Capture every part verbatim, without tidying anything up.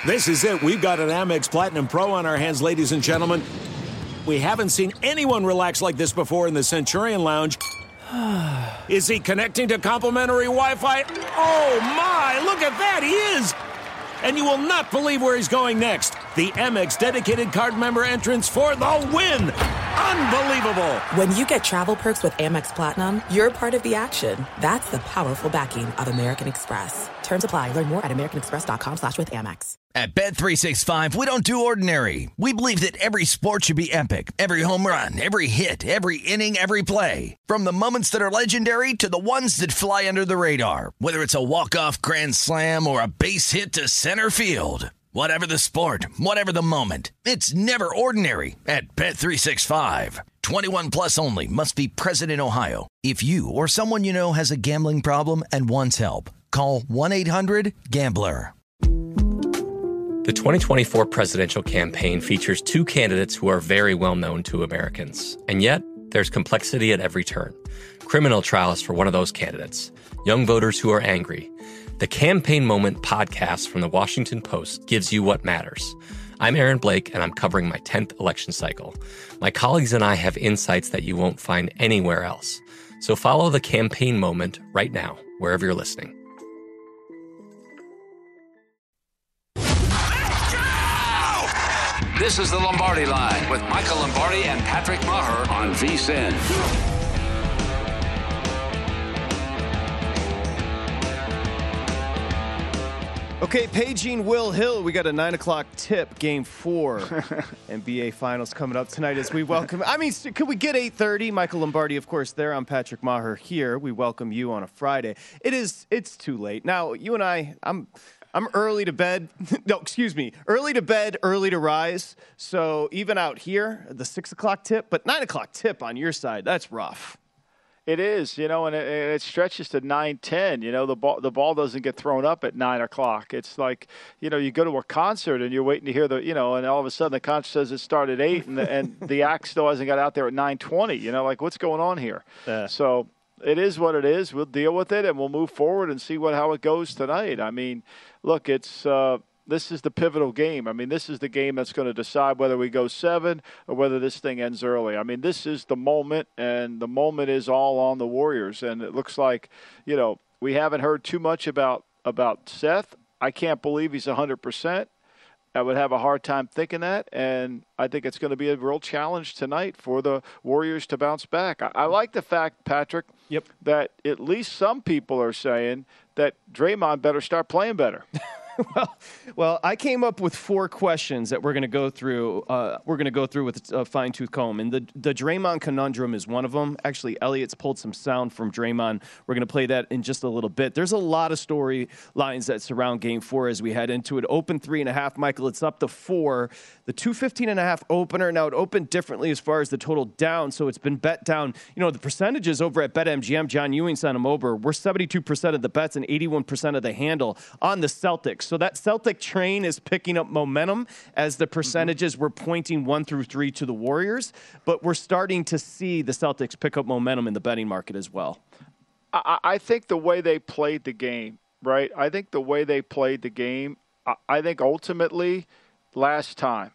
This is it. We've got an Amex Platinum Pro on our hands, ladies and gentlemen. We haven't seen anyone relax like this before in the Centurion Lounge. Is he connecting to complimentary Wi-Fi? Oh, my. Look at that. He is. And you will not believe where he's going next. The Amex dedicated card member entrance for the win. Unbelievable. When you get travel perks with Amex Platinum, you're part of the action. That's the powerful backing of American Express. Terms apply. Learn more at americanexpress.com slash with Amex. At Bet three sixty-five, we don't do ordinary. We believe that every sport should be epic. Every home run, every hit, every inning, every play. From the moments that are legendary to the ones that fly under the radar. Whether it's a walk-off grand slam or a base hit to center field. Whatever the sport, whatever the moment, it's never ordinary at Bet three sixty-five. twenty-one plus only. Must be present in Ohio. If you or someone you know has a gambling problem and wants help, call one eight hundred gambler. The twenty twenty-four presidential campaign features two candidates who are very well known to Americans. And yet, there's complexity at every turn. Criminal trials for one of those candidates. Young voters who are angry. The Campaign Moment podcast from the Washington Post gives you what matters. I'm Aaron Blake, and I'm covering my tenth election cycle. My colleagues and I have insights that you won't find anywhere else. So follow The Campaign Moment right now, wherever you're listening. This is the Lombardi Line with Michael Lombardi and Patrick Maher on V S I N. Okay, paging Will Hill. We got a nine o'clock tip, game four. N B A Finals coming up tonight as we welcome. I mean, could we get eight thirty? Michael Lombardi, of course, there. I'm Patrick Maher here. We welcome you on a Friday. It is, it's too late. Now, you and I, I'm... I'm early to bed. No, excuse me. Early to bed, early to rise. So even out here, the six o'clock tip, but nine o'clock tip on your side, that's rough. It is, you know, and it, it stretches to nine ten. You know, the ball the ball doesn't get thrown up at nine o'clock. It's like, you know, you go to a concert and you're waiting to hear the, you know, and all of a sudden the concert says it started at eight and the, and the act still hasn't got out there at nine twenty. You know, like what's going on here? Yeah. So it is what it is. We'll deal with it and we'll move forward and see what how it goes tonight. I mean, look, it's uh, this is the pivotal game. I mean, this is the game that's going to decide whether we go seven or whether this thing ends early. I mean, this is the moment, and the moment is all on the Warriors. And it looks like, you know, we haven't heard too much about about Seth. I can't believe he's one hundred percent. I would have a hard time thinking that, and I think it's going to be a real challenge tonight for the Warriors to bounce back. I, I like the fact, Patrick, yep. that at least some people are saying that Draymond better start playing better. Well, well, I came up with four questions that we're going to go through. Uh, we're going to go through with a fine-tooth comb, and the the Draymond conundrum is one of them. Actually, Elliot's pulled some sound from Draymond. We're going to play that in just a little bit. There's a lot of storylines that surround Game Four as we head into it. Open three and a half, Michael. It's up to four. The two fifteen and a half opener. Now it opened differently as far as the total down, so it's been bet down. You know, the percentages over at BetMGM. John Ewing sent them over. We're seventy-two percent of the bets and eighty-one percent of the handle on the Celtics. So that Celtic train is picking up momentum as the percentages mm-hmm. were pointing one through three to the Warriors, but we're starting to see the Celtics pick up momentum in the betting market as well. I, I think the way they played the game, right? I think the way they played the game, I, I think ultimately last time,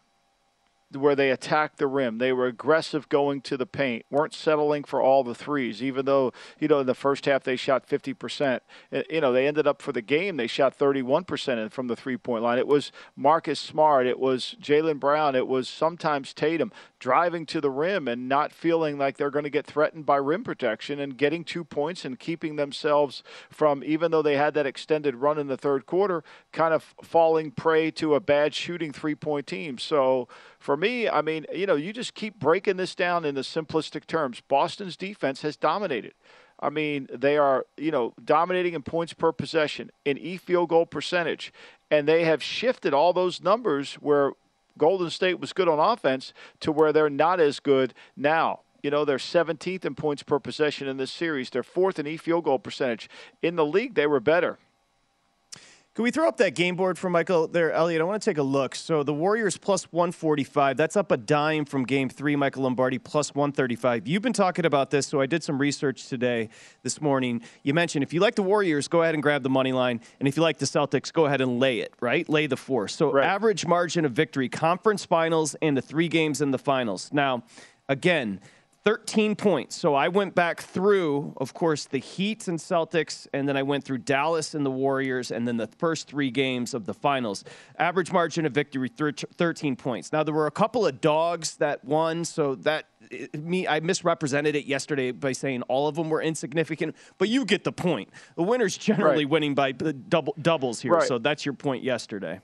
where they attacked the rim. They were aggressive going to the paint, weren't settling for all the threes, even though, you know, in the first half they shot fifty percent. You know, they ended up for the game, they shot thirty-one percent from the three-point line. It was Marcus Smart. It was Jaylen Brown. It was sometimes Tatum driving to the rim and not feeling like they're going to get threatened by rim protection and getting two points and keeping themselves from, even though they had that extended run in the third quarter, kind of falling prey to a bad shooting three-point team. So for me, I mean, you know, you just keep breaking this down in the simplistic terms. Boston's defense has dominated. I mean, they are, you know, dominating in points per possession, in e-field goal percentage, and they have shifted all those numbers where Golden State was good on offense to where they're not as good now. You know, they're seventeenth in points per possession in this series. They're fourth in e-field goal percentage. In the league, they were better. Can we throw up that game board for Michael there, Elliot? I want to take a look. So the Warriors plus one forty-five. That's up a dime from game three. Michael Lombardi plus one thirty-five. You've been talking about this, so I did some research today, this morning. You mentioned if you like the Warriors, go ahead and grab the money line. And if you like the Celtics, go ahead and lay it, right? Lay the four. So right. Average margin of victory, conference finals, and the three games in the finals. Now, again, thirteen points. So I went back through, of course, the Heat and Celtics, and then I went through Dallas and the Warriors, and then the first three games of the finals. Average margin of victory, thirteen points. Now, there were a couple of dogs that won, so that me I misrepresented it yesterday by saying all of them were insignificant, but you get the point. The winner's generally right. winning by double doubles here, right. so that's your point yesterday.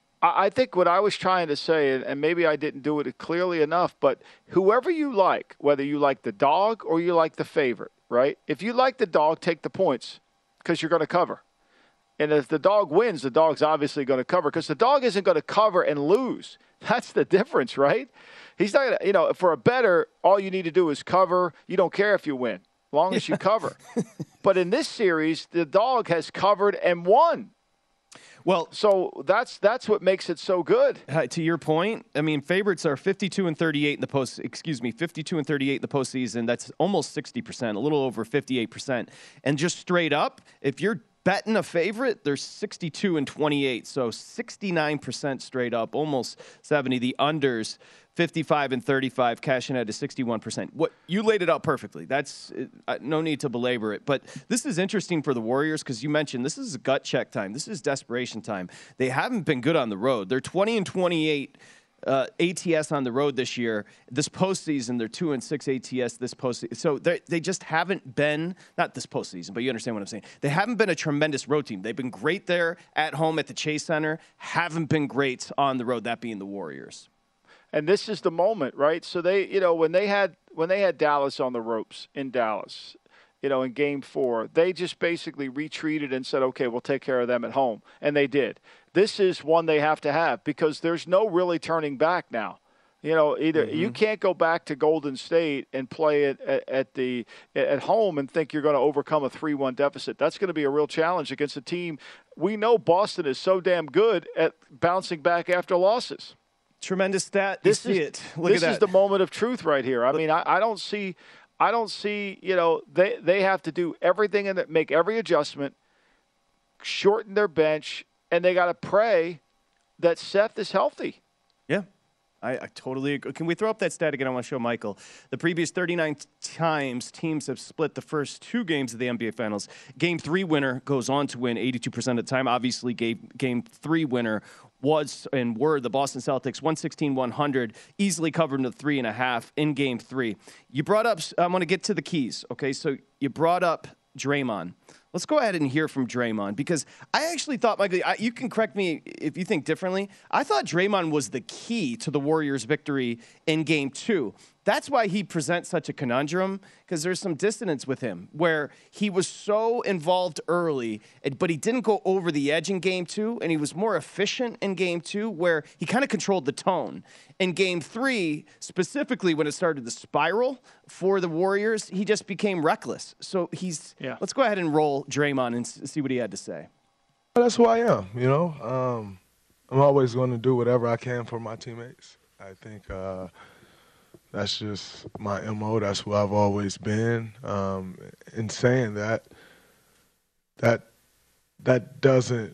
I think what I was trying to say, and maybe I didn't do it clearly enough, but whoever you like, whether you like the dog or you like the favorite, right? If you like the dog, take the points because you're going to cover. And if the dog wins, the dog's obviously going to cover because the dog isn't going to cover and lose. That's the difference, right? He's not going to, you know, for a bettor, all you need to do is cover. You don't care if you win, as long as you cover. But in this series, the dog has covered and won. Well, so that's that's what makes it so good. Uh, to your point, I mean, favorites are fifty-two and thirty-eight in the post. Excuse me, fifty-two and thirty-eight in the postseason. That's almost sixty percent, a little over fifty-eight percent. And just straight up, if you're betting a favorite, they're sixty-two and twenty-eight, so sixty-nine percent straight up, almost seventy. The unders, fifty-five and thirty-five, cashing out to sixty-one percent. What you laid it out perfectly. That's uh, no need to belabor it. But this is interesting for the Warriors because you mentioned this is gut check time. This is desperation time. They haven't been good on the road. They're twenty and twenty-eight uh, A T S on the road this year. This postseason, they're two and six A T S this postseason. So they just haven't been, not this postseason, but you understand what I'm saying. They haven't been a tremendous road team. They've been great there at home at the Chase Center. Haven't been great on the road. That being the Warriors. And this is the moment, right? So they, you know, when they had when they had Dallas on the ropes in Dallas, you know, in game four, they just basically retreated and said, okay, we'll take care of them at home. And they did. This is one they have to have because there's no really turning back now. You know, either mm-hmm. you can't go back to Golden State and play it at, at the at home and think you're going to overcome a three one deficit. That's going to be a real challenge against a team. We know Boston is so damn good at bouncing back after losses. Tremendous stat. This you see is it. Look this at that. is the moment of truth right here. I mean, I, I don't see, I don't see. You know, they they have to do everything and make every adjustment, shorten their bench, and they got to pray that Seth is healthy. Yeah. I, I totally agree. Can we throw up that stat again? I want to show Michael. The previous thirty-nine times teams have split the first two games of the N B A Finals. Game three winner goes on to win eighty-two percent of the time. Obviously, game, game three winner was and were the Boston Celtics, one sixteen one hundred, easily covered in the three and a half in game three. You brought up, I want to get to the keys, okay? So you brought up Draymond. Let's go ahead and hear from Draymond because I actually thought, Michael, I, you can correct me if you think differently. I thought Draymond was the key to the Warriors' victory in game two. That's why he presents such a conundrum because there's some dissonance with him where he was so involved early, but he didn't go over the edge in game two, and he was more efficient in game two where he kind of controlled the tone. In game three, specifically when it started the spiral for the Warriors, he just became reckless. So he's yeah. Let's go ahead and roll Draymond and see what he had to say. Well, that's who I am, you know. Um, I'm always going to do whatever I can for my teammates. I think uh, – that's just my M O. That's who I've always been. Um, in saying that, that that doesn't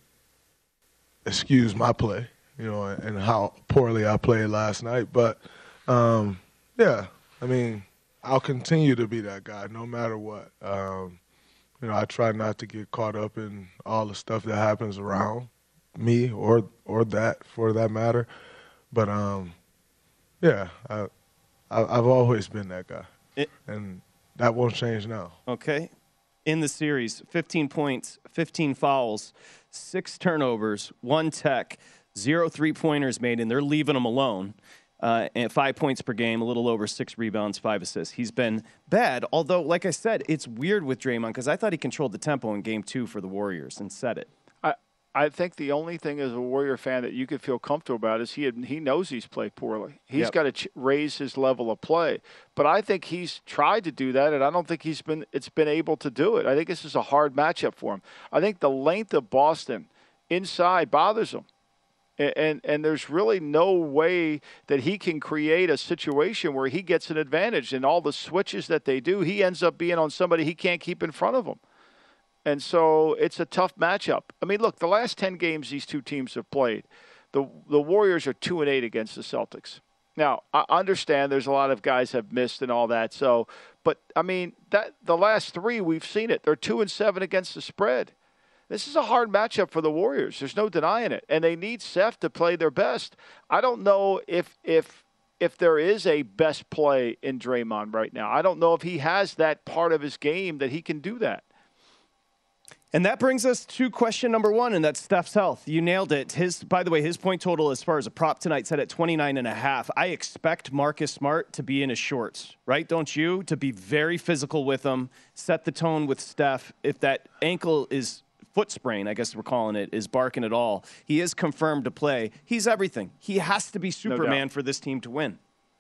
excuse my play, you know, and how poorly I played last night. But, um, yeah, I mean, I'll continue to be that guy no matter what. Um, you know, I try not to get caught up in all the stuff that happens around me or or that for that matter. But, um, yeah, I – I've always been that guy, it, and that won't change now. Okay. In the series, fifteen points, fifteen fouls, six turnovers, one tech, zero three-pointers made, and they're leaving him alone. Uh, and five points per game, a little over six rebounds, five assists. He's been bad, although, like I said, it's weird with Draymond because I thought he controlled the tempo in game two for the Warriors and set it. I I think the only thing as a Warrior fan that you could feel comfortable about is he had, he knows he's played poorly. He's yep. got to ch- raise his level of play. But I think he's tried to do that, and I don't think he's been it's been able to do it. I think this is a hard matchup for him. I think the length of Boston inside bothers him. And, and and there's really no way that he can create a situation where he gets an advantage. And all the switches that they do, he ends up being on somebody he can't keep in front of him. And so it's a tough matchup. I mean, look, the last ten games these two teams have played, the the Warriors are two and eight against the Celtics. Now, I understand there's a lot of guys have missed and all that. So, but I mean, that the last three we've seen it. They're two and seven against the spread. This is a hard matchup for the Warriors. There's no denying it, and they need Steph to play their best. I don't know if if if there is a best play in Draymond right now. I don't know if he has that part of his game that he can do that. And that brings us to question number one, and that's Steph's health. You nailed it. His, by the way, his point total as far as a prop tonight set at twenty-nine and a half. I expect Marcus Smart to be in his shorts, right? Don't you? To be very physical with him, set the tone with Steph. If that ankle is foot sprain, I guess we're calling it, is barking at all, he is confirmed to play. He's everything. He has to be Superman no for this team to win.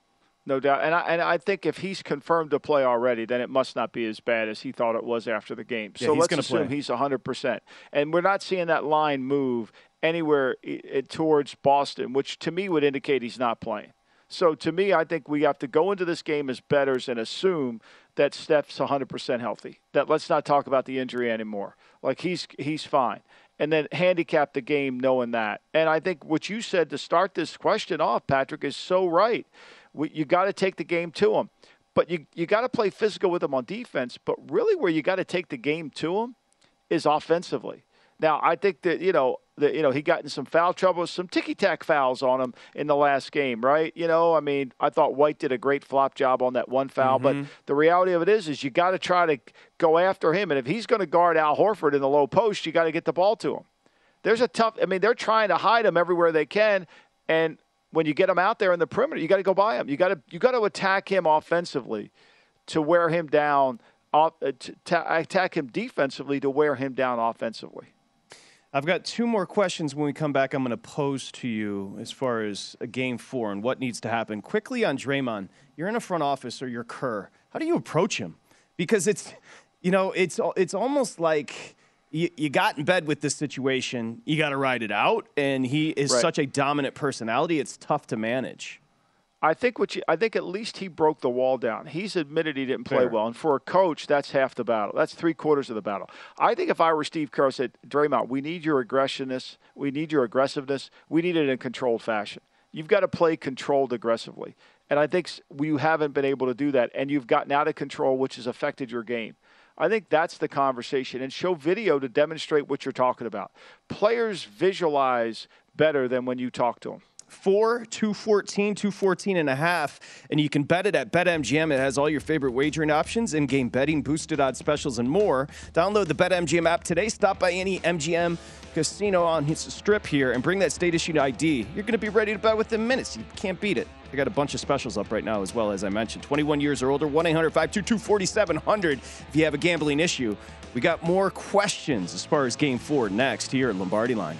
No doubt. And I, and I think if he's confirmed to play already, then it must not be as bad as he thought it was after the game. Yeah, so he's let's assume play. he's one hundred percent. And we're not seeing that line move anywhere towards Boston, which to me would indicate he's not playing. So to me, I think we have to go into this game as bettors and assume that Steph's one hundred percent healthy. That let's not talk about the injury anymore. Like he's he's fine. And then handicap the game knowing that. And I think what you said to start this question off, Patrick, is so right. We, you got to take the game to him. But you, you got to play physical with him on defense. But really where you got to take the game to him is offensively. Now, I think that, you know, the, you know, he got in some foul trouble, some ticky-tack fouls on him in the last game, right? You know, I mean, I thought White did a great flop job on that one foul. Mm-hmm. But the reality of it is, is you got to try to go after him. And if he's going to guard Al Horford in the low post, you got to get the ball to him. There's a tough – I mean, they're trying to hide him everywhere they can. And when you get him out there in the perimeter, you got to go by him. You got to you got to attack him offensively to wear him down, uh, to, to attack him defensively to wear him down offensively. I've got two more questions when we come back I'm going to pose to you as far as a game four and what needs to happen. Quickly on Draymond, you're in a front office or you're Kerr. How do you approach him? Because it's, you know, it's it's almost like you, you got in bed with this situation. You got to ride it out, and he is right. Such a dominant personality. It's tough to manage. I think what you, I think at least he broke the wall down. He's admitted he didn't play Fair. well, and for a coach, that's half the battle. That's three quarters of the battle. I think if I were Steve Kerr, I said, Draymond, we need your aggressiveness, we need your aggressiveness, we need it in controlled fashion. You've got to play controlled aggressively, and I think you haven't been able to do that, and you've gotten out of control, which has affected your game. I think that's the conversation, and show video to demonstrate what you're talking about. Players visualize better than when you talk to them. Four, two fourteen, two fourteen and a half, and you can bet it at BetMGM. It has all your favorite wagering options, in-game betting, boosted odds specials, and more. Download the BetMGM app today. Stop by any M G M casino on his strip here and bring that state-issued I D. You're going to be ready to bet within minutes. You can't beat it. I got a bunch of specials up right now as well, as I mentioned. twenty-one years or older, one eight hundred five two two four seven zero zero if you have a gambling issue. We got more questions as far as Game four next here at Lombardi Line.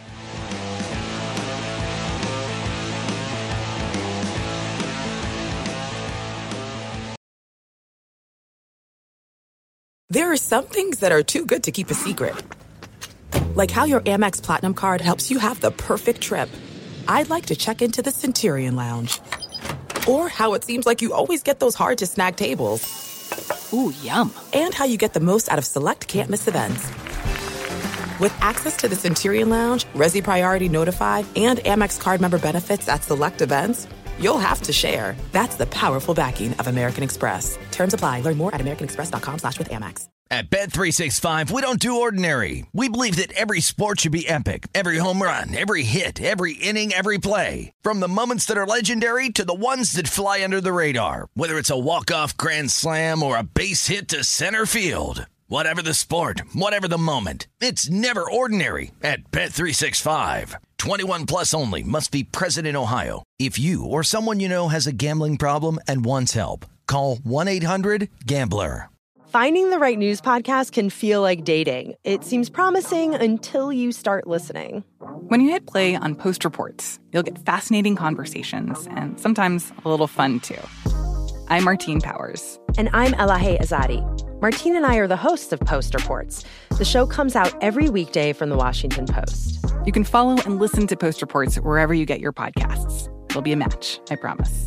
There are some things that are too good to keep a secret. Like how your Amex Platinum card helps you have the perfect trip. I'd like to check into the Centurion Lounge. Or how it seems like you always get those hard-to-snag tables. Ooh, yum. And how you get the most out of select can't-miss events. With access to the Centurion Lounge, Resi Priority Notified, and Amex card member benefits at select events, you'll have to share. That's the powerful backing of American Express. Terms apply. Learn more at americanexpress.com slash with Amex. At Bet three sixty-five, we don't do ordinary. We believe that every sport should be epic. Every home run, every hit, every inning, every play. From the moments that are legendary to the ones that fly under the radar. Whether it's a walk-off grand slam or a base hit to center field. Whatever the sport, whatever the moment, it's never ordinary at Bet three sixty-five. twenty-one plus only. Must be present in Ohio. If you or someone you know has a gambling problem and wants help, call one eight hundred gambler. Finding the right news podcast can feel like dating. It seems promising until you start listening. When you hit play on Post Reports, you'll get fascinating conversations and sometimes a little fun, too. I'm Martine Powers. And I'm Elahe Azadi. Martine and I are the hosts of Post Reports. The show comes out every weekday from the Washington Post. You can follow and listen to Post Reports wherever you get your podcasts. It'll be a match, I promise.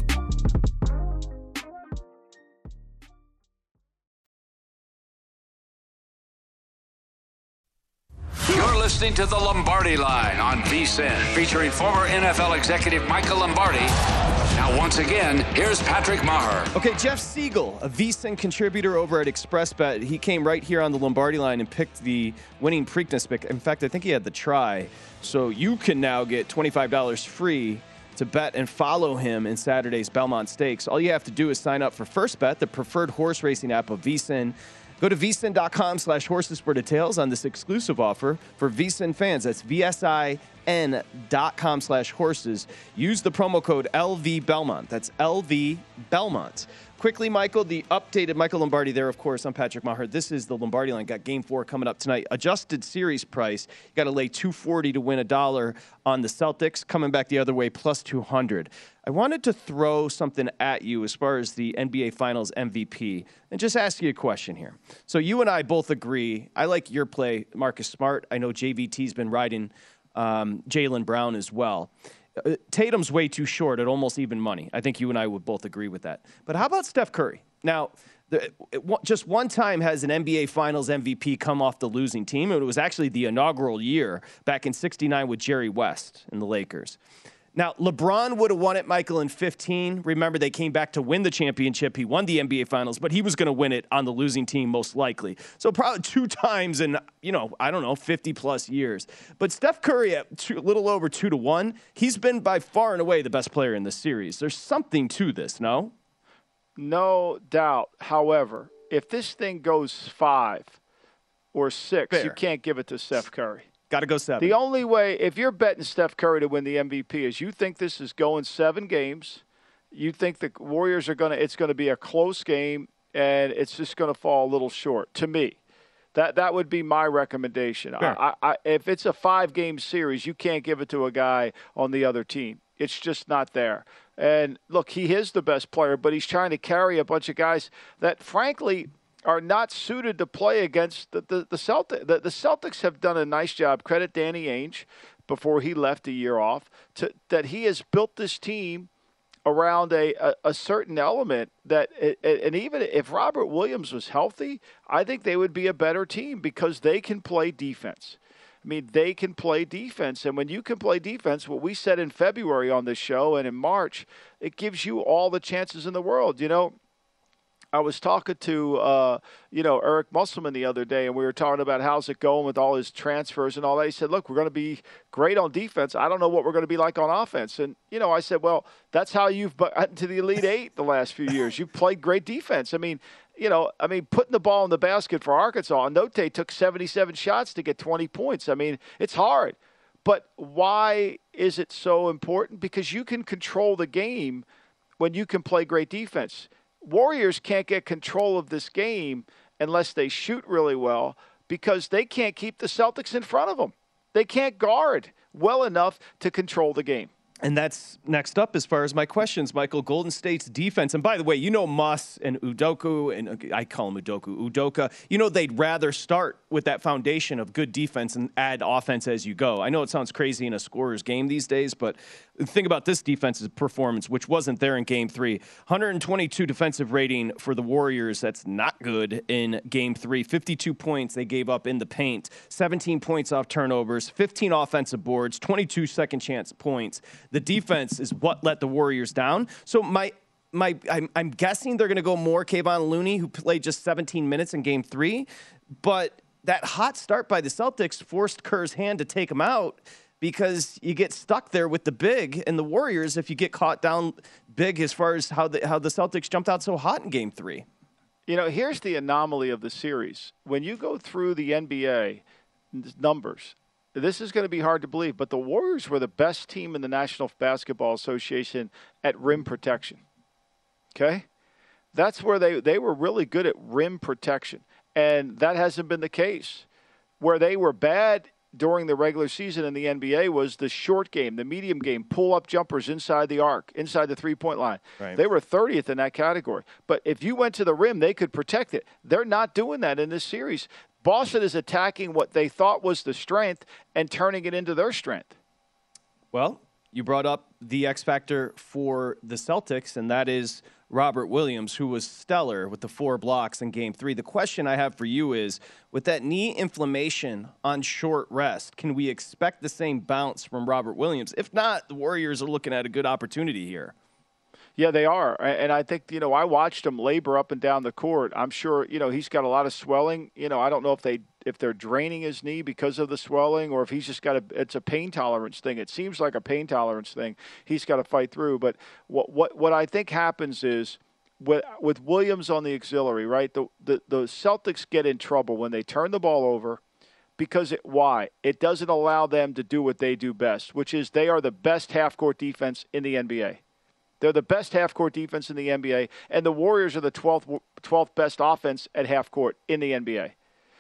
You're listening to The Lombardi Line on V S I N, featuring former N F L executive Michael Lombardi. Now, once again, here's Patrick Maher. Okay, Jeff Siegel, a V S I N contributor over at ExpressBet. He came right here on the Lombardi Line and picked the winning Preakness pick. In fact, I think he had the try. So you can now get twenty-five dollars free to bet and follow him in Saturday's Belmont Stakes. All you have to do is sign up for First Bet, the preferred horse racing app of V S I N. Go to V S I N dot com slash horses for details on this exclusive offer for V S I N fans. That's V S I N dot com slash horses. Use the promo code L V Belmont. That's L V Belmont. Quickly, Michael, the updated Michael Lombardi there, of course. I'm Patrick Maher. This is the Lombardi Line. Got game four coming up tonight. Adjusted series price. You got to lay two forty to win a dollar on the Celtics. Coming back the other way, plus two hundred. I wanted to throw something at you as far as the N B A Finals M V P and just ask you a question here. So you and I both agree. I like your play, Marcus Smart. I know J V T's been riding um, Jaylen Brown as well. Uh, Tatum's way too short at almost even money. I think you and I would both agree with that. But how about Steph Curry? Now, the, it, just one time has an N B A Finals M V P come off the losing team, and it was actually the inaugural year back in sixty-nine with Jerry West and the Lakers. Now, LeBron would have won it, Michael, in fifteen. Remember, they came back to win the championship. He won the N B A Finals, but he was going to win it on the losing team most likely. So probably two times in, you know, I don't know, fifty-plus years. But Steph Curry at two, a little over two to one, he's been by far and away the best player in the series. There's something to this, no? No doubt. However, if this thing goes five or six, Fair. you can't give it to Steph Curry. Got to go seven. The only way, if you're betting Steph Curry to win the M V P, is you think this is going seven games. You think the Warriors are going to, it's going to be a close game, and it's just going to fall a little short, to me. That that would be my recommendation. I, I, if it's a five-game series, you can't give it to a guy on the other team. It's just not there. And, look, he is the best player, but he's trying to carry a bunch of guys that, frankly, are not suited to play against the, the, the Celtics. The, the Celtics have done a nice job. Credit Danny Ainge before he left a year off, to, that he has built this team around a, a, a certain element that, and even if Robert Williams was healthy, I think they would be a better team because they can play defense. I mean, they can play defense. And when you can play defense, what we said in February on this show and in March, it gives you all the chances in the world. You know, I was talking to, uh, you know, Eric Musselman the other day, and we were talking about how's it going with all his transfers and all that. He said, look, we're going to be great on defense. I don't know what we're going to be like on offense. And, you know, I said, well, that's how you've gotten to the Elite Eight the last few years. You've played great defense. I mean, you know, I mean, putting the ball in the basket for Arkansas, Note took seventy-seven shots to get twenty points. I mean, it's hard. But why is it so important? Because you can control the game when you can play great defense. Warriors can't get control of this game unless they shoot really well because they can't keep the Celtics in front of them. They can't guard well enough to control the game. And that's next up as far as my questions, Michael. Golden State's defense. And by the way, you know Muss and Udoka, and I call him Udoku, Udoka, you know they'd rather start with that foundation of good defense and add offense as you go. I know it sounds crazy in a scorer's game these days, but think about this defense's performance, which wasn't there in Game three. one hundred twenty-two defensive rating for the Warriors. That's not good in Game three. fifty-two points they gave up in the paint. seventeen points off turnovers. fifteen offensive boards. twenty-two second chance points. The defense is what let the Warriors down. So my my I'm, I'm guessing they're going to go more Kevon Looney, who played just seventeen minutes in Game three. But that hot start by the Celtics forced Kerr's hand to take him out, because you get stuck there with the big and the Warriors if you get caught down big as far as how the, how the Celtics jumped out so hot in Game three. You know, here's the anomaly of the series. When you go through the N B A numbers, this is going to be hard to believe, but the Warriors were the best team in the National Basketball Association at rim protection. Okay? That's where they, they were really good at rim protection, and that hasn't been the case. Where they were bad during the regular season in the N B A was the short game, the medium game, pull-up jumpers inside the arc, inside the three-point line. Right. They were thirtieth in that category. But if you went to the rim, they could protect it. They're not doing that in this series. Boston is attacking what they thought was the strength and turning it into their strength. Well, you brought up the X factor for the Celtics, and that is Robert Williams, who was stellar with the four blocks in Game three. The question I have for you is, with that knee inflammation on short rest, can we expect the same bounce from Robert Williams? If not, the Warriors are looking at a good opportunity here. Yeah, they are. And I think, you know, I watched him labor up and down the court. I'm sure, you know, he's got a lot of swelling. You know, I don't know if they if they're draining his knee because of the swelling or if he's just got a it's a pain tolerance thing. It seems like a pain tolerance thing he's got to fight through. But what what what I think happens is with with Williams on the auxiliary, right? The the, the Celtics get in trouble when they turn the ball over. Because it, why? It doesn't allow them to do what they do best, which is they are the best half-court defense in the N B A. They're the best half-court defense in the N B A, and the Warriors are the twelfth, twelfth best offense at half-court in the N B A.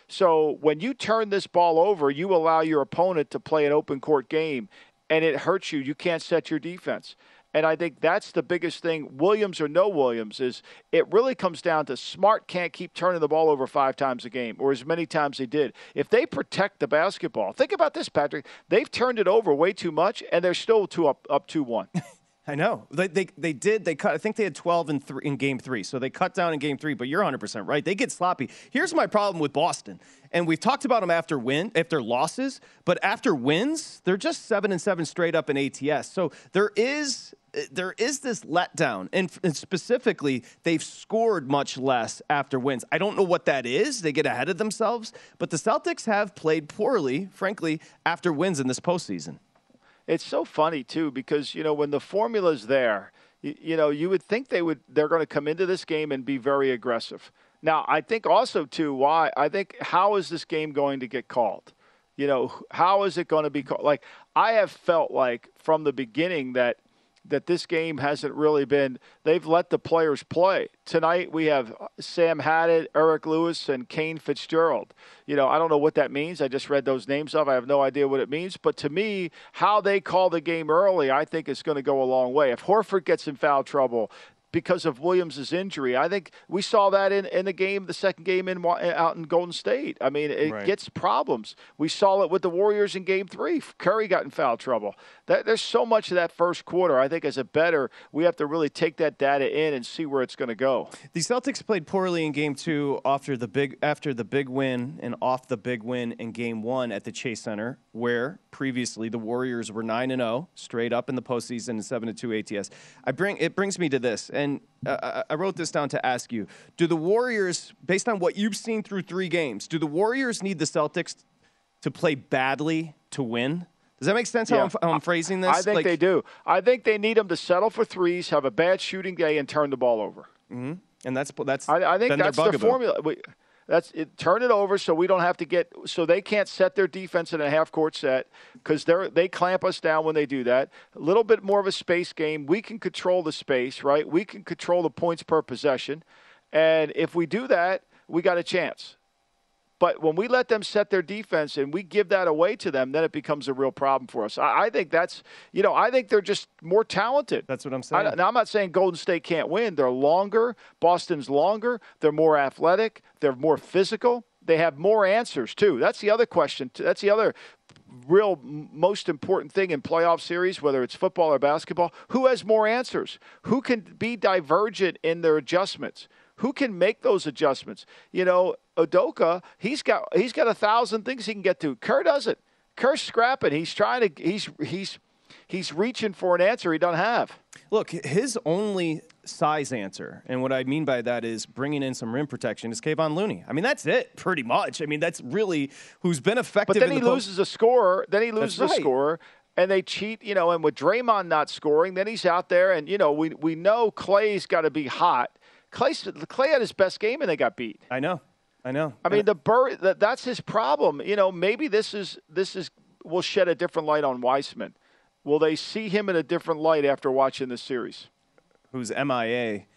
So when you turn this ball over, you allow your opponent to play an open-court game, and it hurts you. You can't set your defense. And I think that's the biggest thing, Williams or no Williams, is it really comes down to Smart can't keep turning the ball over five times a game or as many times they did. If they protect the basketball, think about this, Patrick. They've turned it over way too much, and they're still two up, up two one. I know. They, they they did. They cut. I think they had twelve in, th- in game three. So they cut down in game three, but you're one hundred percent right. They get sloppy. Here's my problem with Boston. And we've talked about them after win, after losses, but after wins, they're just seven and seven straight up in A T S. So there is there is this letdown. And, and specifically, they've scored much less after wins. I don't know what that is. They get ahead of themselves. But the Celtics have played poorly, frankly, after wins in this postseason. It's so funny, too, because, you know, when the formula's there, you, you know, you would think they would, they're going to come into this game and be very aggressive. Now, I think also, too, why, I think, how is this game going to get called? You know, how is it going to be called? Like, I have felt like from the beginning that that this game hasn't really been – they've let the players play. Tonight we have Sam Haddad, Eric Lewis, and Kane Fitzgerald. You know, I don't know what that means. I just read those names off. I have no idea what it means. But to me, how they call the game early I think is going to go a long way. If Horford gets in foul trouble – because of Williams' injury. I think we saw that in, in the game, the second game in out in Golden State. I mean, it right. gets problems. We saw it with the Warriors in game three. Curry got in foul trouble. That, there's so much of that first quarter. I think as a bettor, we have to really take that data in and see where it's going to go. The Celtics played poorly in game two after the big after the big win and off the big win in game one at the Chase Center, where previously the Warriors were nine and oh, straight up in the postseason and seven and two A T S. I bring it brings me to this, and uh, I wrote this down to ask you: do the Warriors, based on what you've seen through three games, do the Warriors need the Celtics to play badly to win? Does that make sense how, yeah. I'm, how I'm phrasing this? I think like, they do. I think they need them to settle for threes, have a bad shooting day, and turn the ball over. Mm-hmm. And that's that's. I, I think that's the formula. We, That's it. Turn it over so we don't have to get – so they can't set their defense in a half-court set because they they clamp us down when they do that. A little bit more of a space game. We can control the space, right? We can control the points per possession. And if we do that, we got a chance. But when we let them set their defense and we give that away to them, then it becomes a real problem for us. I, I think that's, you know, I think they're just more talented. That's what I'm saying. I, now, I'm not saying Golden State can't win. They're longer. Boston's longer. They're more athletic. They're more physical. They have more answers, too. That's the other question. That's the other real most important thing in playoff series, whether it's football or basketball. Who has more answers? Who can be divergent in their adjustments? Who can make those adjustments? You know, Udoka, he's got he's got a thousand things he can get to. Kerr doesn't. Kerr's scrapping. He's trying to he's he's he's reaching for an answer he doesn't have. Look, his only size answer, and what I mean by that is bringing in some rim protection, is Kevon Looney. I mean, that's it, pretty much. I mean, that's really who's been effective. But then in he the loses a scorer. Then he loses right. a scorer. And they cheat, you know, and with Draymond not scoring, then he's out there. And, you know, we we know Clay's got to be hot. Clay, Clay had his best game and they got beat. I know, I know. I mean, the Bur- that, that's his problem. You know, maybe this is this is will shed a different light on Weissman. Will they see him in a different light after watching this series? Who's M I A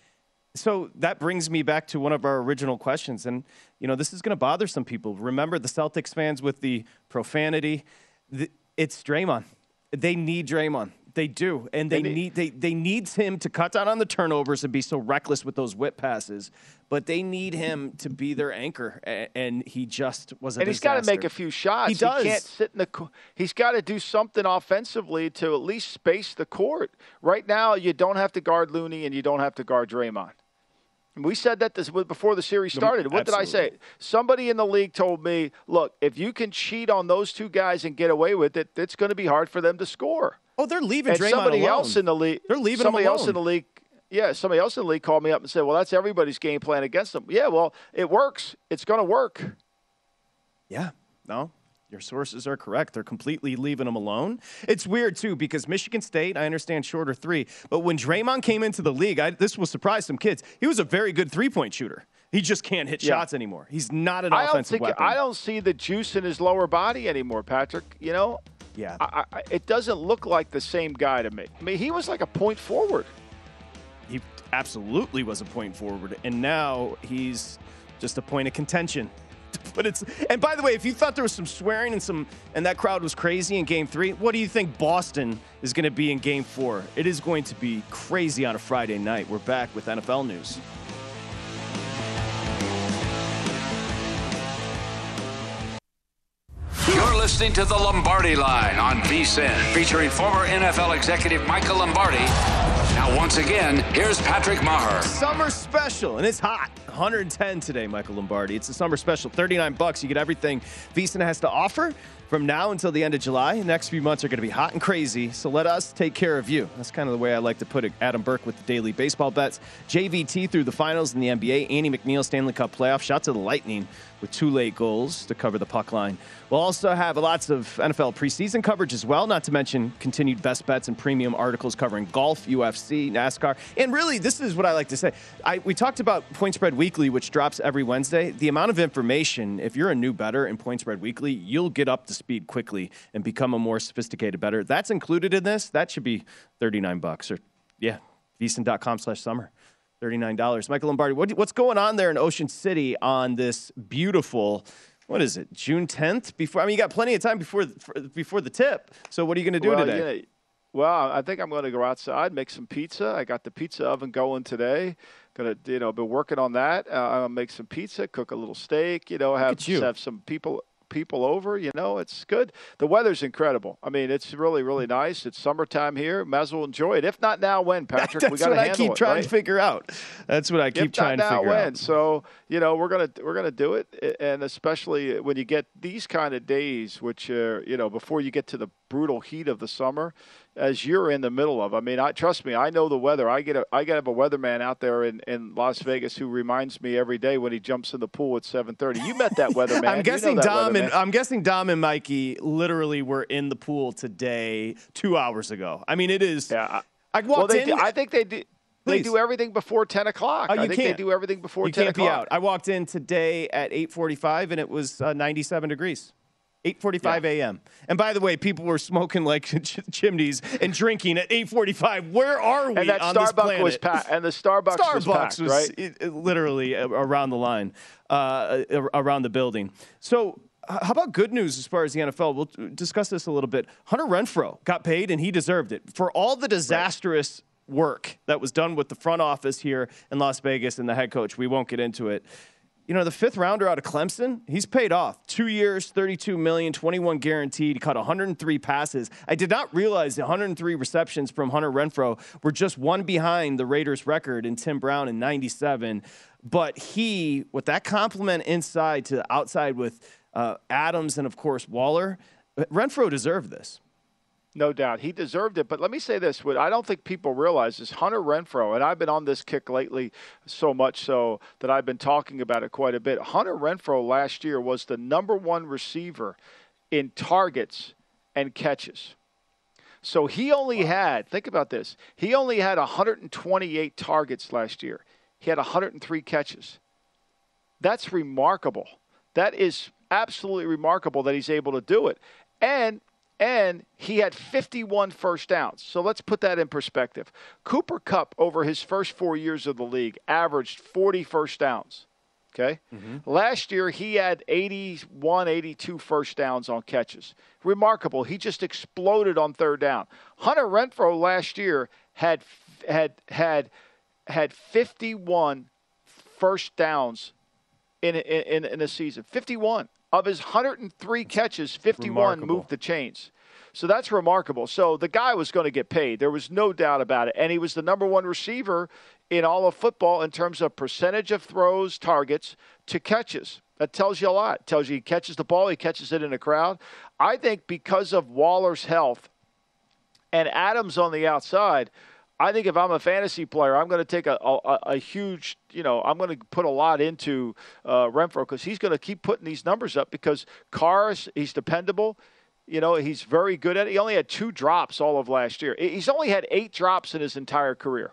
So that brings me back to one of our original questions. And, you know, this is going to bother some people. Remember the Celtics fans with the profanity. It's Draymond. They need Draymond. They do. And they, they need they, they need him to cut down on the turnovers and be so reckless with those whip passes. But they need him to be their anchor. And he just was a And disaster. he's got to make a few shots. He does. He can't sit in the He's got to do something offensively to at least space the court. Right now, you don't have to guard Looney and you don't have to guard Draymond. We said that this before the series started. What Absolutely. did I say? Somebody in the league told me, look, if you can cheat on those two guys and get away with it, it's going to be hard for them to score. Oh, they're leaving and Draymond somebody alone. else in the league. They're leaving somebody him else alone. in the league. Yeah, somebody else in the league called me up and said, well, that's everybody's game plan against them. Yeah, well, it works. It's going to work. Yeah, no, your sources are correct. They're completely leaving him alone. It's weird, too, because Michigan State, I understand shorter three, but when Draymond came into the league, I, this will surprise some kids. He was a very good three-point shooter. He just can't hit Yeah. shots anymore. He's not an I don't offensive think, weapon. I don't see the juice in his lower body anymore, Patrick. You know? Yeah. I, I, it doesn't look like the same guy to me. I mean, he was like a point forward. He absolutely was a point forward, and now he's just a point of contention. But it's and by the way, if you thought there was some swearing and some and that crowd was crazy in Game Three, what do you think Boston is going to be in Game Four? It is going to be crazy on a Friday night. We're back with N F L news. You're listening to the Lombardi Line on V S I N, featuring former N F L executive Michael Lombardi. Now, once again, here's Patrick Maher. Summer special, and it's hot. one hundred ten today, Michael Lombardi. It's a summer special, thirty-nine bucks. You get everything V S I N has to offer from now until the end of July. The next few months are going to be hot and crazy, so let us take care of you. That's kind of the way I like to put it. Adam Burke with the daily baseball bets. J V T through the finals in the N B A. Andy McNeil, Stanley Cup playoff. Shot to the Lightning with two late goals to cover the puck line. We'll also have lots of N F L preseason coverage as well, not to mention continued best bets and premium articles covering golf, U F C, NASCAR. And really, this is what I like to say. I, we talked about Point Spread Weekly, which drops every Wednesday. The amount of information, if you're a new bettor in Point Spread Weekly, you'll get up to speed quickly and become a more sophisticated bettor. That's included in this. That should be thirty-nine bucks or, yeah, V S I N dot com slash summer. thirty-nine dollars. Michael Lombardi, what, what's going on there in Ocean City on this beautiful, what is it, June tenth? Before I mean, you got plenty of time before before the tip. So what are you going to do well, today? Yeah, well, I think I'm going to go outside, make some pizza. I got the pizza oven going today. Going to, you know, been working on that. Uh, I'll make some pizza, cook a little steak, you know, have, you. have some people people over, you know, it's good. The weather's incredible. I mean, it's really, really nice. It's summertime here. Might as well enjoy it. If not now, when, Patrick? That's we got to what I handle keep it, trying right? to figure out. That's what I keep if trying not to now, figure when. out. So, you know, we're gonna we're gonna do it, and especially when you get these kind of days, which uh, you know, before you get to the brutal heat of the summer, as you're in the middle of. I mean, I trust me, I know the weather. I get a I get a weatherman out there in, in Las Vegas who reminds me every day when he jumps in the pool at seven thirty. You met that weatherman. I'm guessing you know that Dom and weatherman. I'm guessing Dom and Mikey literally were in the pool today two hours ago. I mean, it is. Yeah. I walked well, they in. do, I think they do. They Please. do everything before ten o'clock. Oh, you I think can't. they do everything before you ten can't o'clock. be out. I walked in today at eight forty-five and it was uh, ninety-seven degrees. eight forty-five Yeah. a.m. And by the way, people were smoking like ch- chimneys and drinking at eight forty-five. Where are we And that on this Starbucks planet? was packed. And the Starbucks, Starbucks was packed, was right? it- it literally around the line, uh, around the building. So how about good news as far as the N F L? We'll discuss this a little bit. Hunter Renfrow got paid, and he deserved it for all the disastrous work that was done with the front office here in Las Vegas and the head coach. We won't get into it. You know, the fifth rounder out of Clemson, he's paid off. Two years, thirty-two million dollars, twenty-one guaranteed. He caught one hundred three passes. I did not realize the one hundred three receptions from Hunter Renfrow were just one behind the Raiders' record in Tim Brown in ninety-seven. But he, with that compliment inside to the outside with uh, Adams and, of course, Waller, Renfrow deserved this. No doubt. He deserved it. But let me say this. What I don't think people realize is Hunter Renfrow, and I've been on this kick lately so much so that I've been talking about it quite a bit. Hunter Renfrow last year was the number one receiver in targets and catches. So he only had, think about this, he only had one hundred twenty-eight targets last year. He had one hundred three catches. That's remarkable. That is absolutely remarkable that he's able to do it. And And he had fifty-one first downs. So let's put that in perspective. Cooper Kupp, over his first four years of the league, averaged forty first downs. Okay? Mm-hmm. Last year, he had eighty-one, eighty-two first downs on catches. Remarkable. He just exploded on third down. Hunter Renfrow last year had had had had fifty-one first downs in in, in a season. fifty-one. Of his one hundred three catches, fifty-one remarkable. Moved the chains. So that's remarkable. So the guy was going to get paid. There was no doubt about it. And he was the number one receiver in all of football in terms of percentage of throws, targets to catches. That tells you a lot. It tells you he catches the ball, he catches it in a crowd. I think because of Waller's health and Adams on the outside, I think if I'm a fantasy player, I'm going to take a, a, a huge, you know, I'm going to put a lot into uh, Renfrow because he's going to keep putting these numbers up because Carr's, he's dependable. You know, he's very good at it. He only had two drops all of last year. He's only had eight drops in his entire career.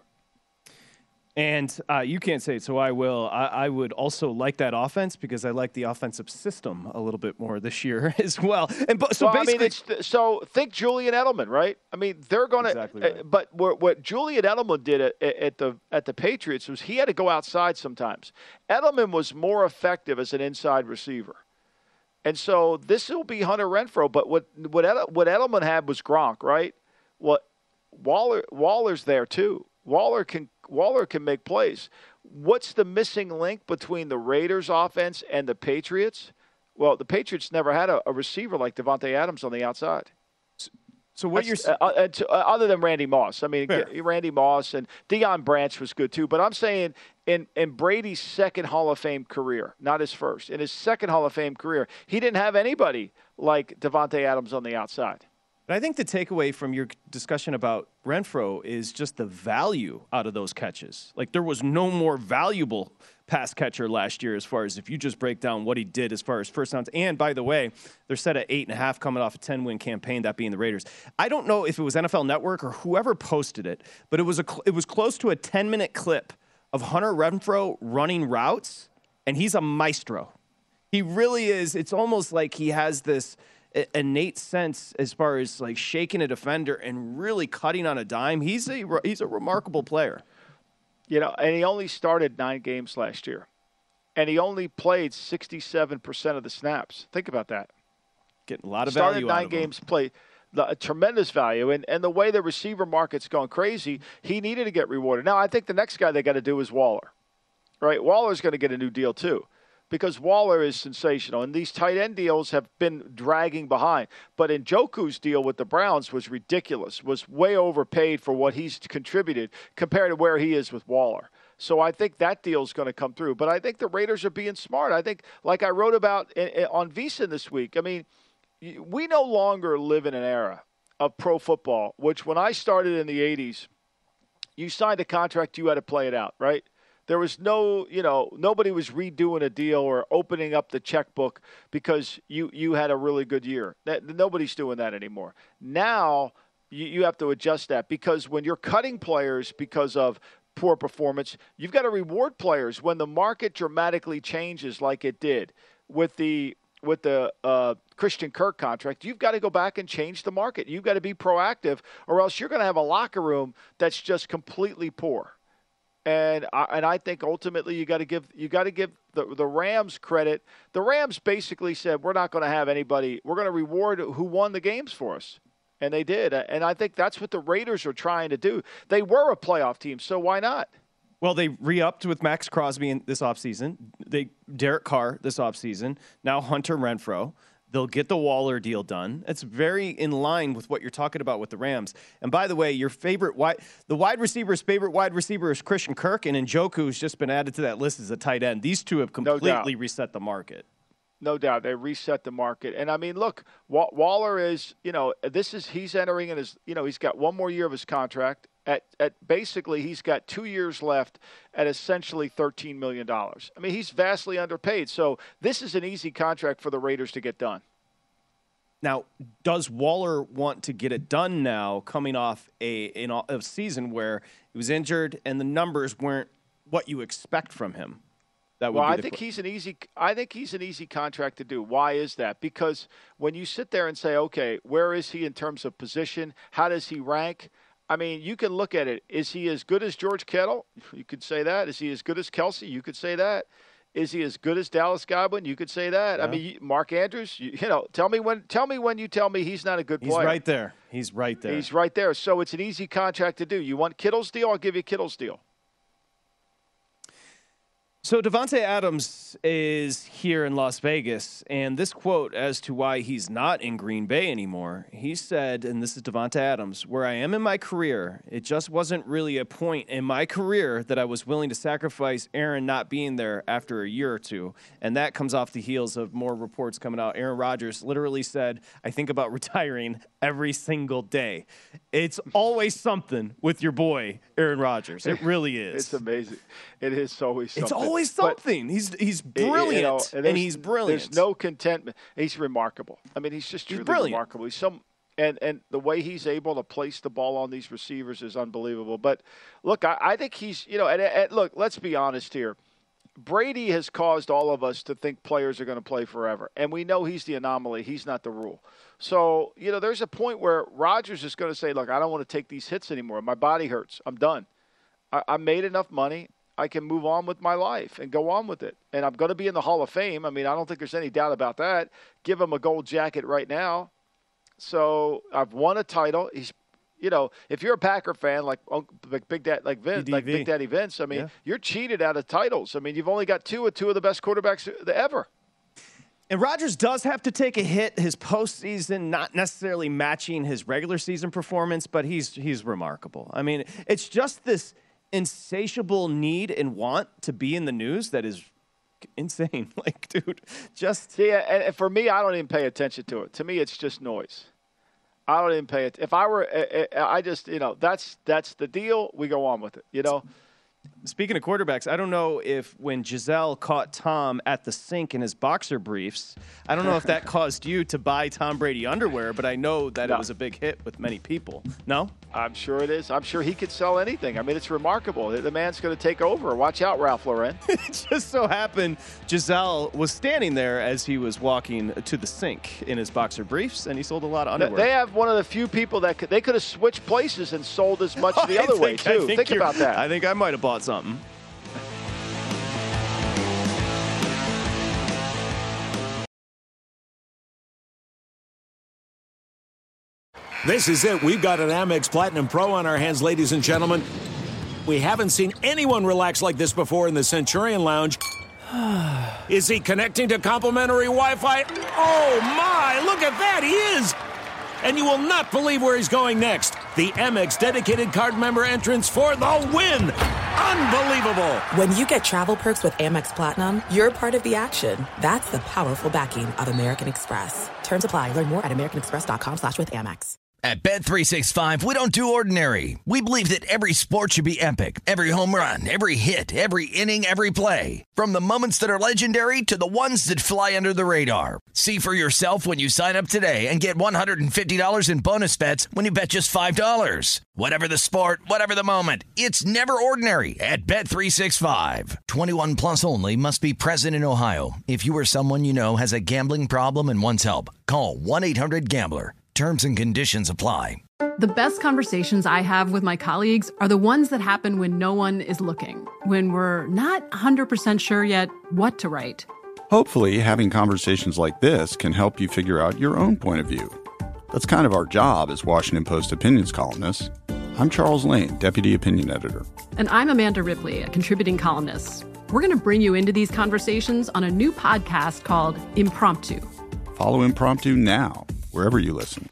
And uh, you can't say it, so I will. I, I would also like that offense because I like the offensive system a little bit more this year as well. And so well, basically, I mean, it's, so think Julian Edelman, right? I mean, they're going to. Exactly right. uh, but what, what Julian Edelman did at, at the at the Patriots was he had to go outside sometimes. Edelman was more effective as an inside receiver, and so this will be Hunter Renfrow. But what what Edel, what Edelman had was Gronk, right? What Waller Waller's there too. Waller can Waller can make plays. What's the missing link between the Raiders offense and the Patriots? Well, the Patriots never had a, a receiver like Devontae Adams on the outside. So, so what That's, you're uh, uh, to, uh, other than Randy Moss, I mean, Fair. Randy Moss and Deion Branch was good too. But I'm saying in in Brady's second Hall of Fame career, not his first, in his second Hall of Fame career, he didn't have anybody like Devontae Adams on the outside. But I think the takeaway from your discussion about Renfrow is just the value out of those catches. Like, there was no more valuable pass catcher last year as far as if you just break down what he did as far as first downs. And, by the way, they're set at eight and a half coming off a ten-win campaign, that being the Raiders. I don't know if it was N F L Network or whoever posted it, but it was a it was close to a ten-minute clip of Hunter Renfrow running routes, and he's a maestro. He really is. It's almost like he has this innate sense as far as like shaking a defender and really cutting on a dime. He's a he's a remarkable player. You know, and he only started nine games last year. And he only played sixty-seven percent of the snaps. Think about that. Getting a lot of started value nine out of games, him. played the, a tremendous value. And, and the way the receiver market's gone crazy, he needed to get rewarded. Now, I think the next guy they got to do is Waller. Right? Waller's going to get a new deal, too. Because Waller is sensational, and these tight end deals have been dragging behind. But Njoku's deal with the Browns was ridiculous, was way overpaid for what he's contributed compared to where he is with Waller. So I think that deal is going to come through. But I think the Raiders are being smart. I think, like I wrote about on VSiN this week, I mean, we no longer live in an era of pro football, which when I started in the eighties, you signed a contract, you had to play it out, right? There was no, you know, nobody was redoing a deal or opening up the checkbook because you, you had a really good year. That, nobody's doing that anymore. Now you, you have to adjust that because when you're cutting players because of poor performance, you've got to reward players when the market dramatically changes like it did with the with the uh, Christian Kirk contract. You've got to go back and change the market. You've got to be proactive or else you're going to have a locker room that's just completely poor. And I, and I think ultimately you got to give you got to give the the Rams credit. The Rams basically said we're not going to have anybody. We're going to reward who won the games for us, and they did. And I think that's what the Raiders are trying to do. They were a playoff team, so why not? Well, they re-upped with Max Crosby in this offseason. They Derek Carr this offseason. Now Hunter Renfrow. They'll get the Waller deal done. It's very in line with what you're talking about with the Rams. And by the way, your favorite wide, the wide receiver's favorite wide receiver is Christian Kirk, and Njoku has just been added to that list as a tight end. These two have completely no reset the market. No doubt. They reset the market. And, I mean, look, Waller is, you know, this is he's entering in his, you know, he's got one more year of his contract. At, at basically, he's got two years left at essentially thirteen million dollars. I mean, he's vastly underpaid. So this is an easy contract for the Raiders to get done. Now, does Waller want to get it done now coming off a, in a, a season where he was injured and the numbers weren't what you expect from him? That would well, be I the think qu- he's an easy. I think he's an easy contract to do. Why is that? Because when you sit there and say, okay, where is he in terms of position? How does he rank? I mean, you can look at it. Is he as good as George Kittle? You could say that. Is he as good as Kelsey? You could say that. Is he as good as Dallas Godwin? You could say that. Yeah. I mean, Mark Andrews. You, you know, tell me when. Tell me when you tell me he's not a good he's player. He's right there. He's right there. He's right there. So it's an easy contract to do. You want Kittle's deal? I'll give you Kittle's deal. So Davante Adams is here in Las Vegas, and this quote as to why he's not in Green Bay anymore, he said, and this is Davante Adams, where I am in my career, it just wasn't really a point in my career that I was willing to sacrifice Aaron not being there after a year or two. And that comes off the heels of more reports coming out. Aaron Rodgers literally said, I think about retiring every single day. It's always something with your boy, Aaron Rodgers. It really is. It's amazing. It is always something. It's always something. But he's he's brilliant, you know, and, and he's brilliant. There's no contentment. He's remarkable. I mean, he's just truly he's remarkable. He's some, and and the way he's able to place the ball on these receivers is unbelievable. But look, I, I think he's, you know, and, and look, let's be honest here. Brady has caused all of us to think players are going to play forever, and we know he's the anomaly. He's not the rule. So, you know, there's a point where Rodgers is going to say, look, I don't want to take these hits anymore. My body hurts. I'm done. I, I made enough money. I can move on with my life and go on with it. And I'm going to be in the Hall of Fame. I mean, I don't think there's any doubt about that. Give him a gold jacket right now. So I've won a title. He's, you know, if you're a Packer fan like like Big Dad, like Vince, like Big Daddy Vince, I mean, yeah. you're cheated out of titles. I mean, you've only got two of two of the best quarterbacks ever. And Rodgers does have to take a hit his postseason, not necessarily matching his regular season performance, but he's he's remarkable. I mean, it's just this insatiable need and want to be in the news that is insane. Like, dude, just yeah. And for me, I don't even pay attention to it. To me, it's just noise. I don't even pay it. If I were, I just, you know, that's that's the deal. We go on with it. You know. Speaking of quarterbacks, I don't know if when Giselle caught Tom at the sink in his boxer briefs, I don't know if that caused you to buy Tom Brady underwear, but I know that no. it was a big hit with many people. No? I'm sure it is. I'm sure he could sell anything. I mean, it's remarkable. The man's going to take over. Watch out, Ralph Lauren. It just so happened Giselle was standing there as he was walking to the sink in his boxer briefs, and he sold a lot of underwear. They have one of the few people that could, they could have switched places and sold as much the other think, way, too. Think, think about that. I think I might have bought something. This is it. We've got an Amex Platinum Pro on our hands, ladies and gentlemen. We haven't seen anyone relax like this before in the Centurion Lounge. Is he connecting to complimentary Wi-Fi? Oh, my. Look at that. He is. And you will not believe where he's going next. The Amex dedicated card member entrance for the win. Unbelievable. When you get travel perks with Amex Platinum, you're part of the action. That's the powerful backing of American Express. Terms apply. Learn more at americanexpress.com slash with Amex. At Bet three sixty-five, we don't do ordinary. We believe that every sport should be epic. Every home run, every hit, every inning, every play. From the moments that are legendary to the ones that fly under the radar. See for yourself when you sign up today and get one hundred fifty dollars in bonus bets when you bet just five dollars. Whatever the sport, whatever the moment, it's never ordinary at Bet three sixty-five. twenty-one plus only. Must be present in Ohio. If you or someone you know has a gambling problem and wants help, call one eight hundred gambler. Terms and conditions apply. The best conversations I have with my colleagues are the ones that happen when no one is looking, when we're not one hundred percent sure yet what to write. Hopefully, having conversations like this can help you figure out your own point of view. That's kind of our job as Washington Post opinions columnists. I'm Charles Lane, Deputy Opinion Editor. And I'm Amanda Ripley, a contributing columnist. We're going to bring you into these conversations on a new podcast called Impromptu. Follow Impromptu now, wherever you listen.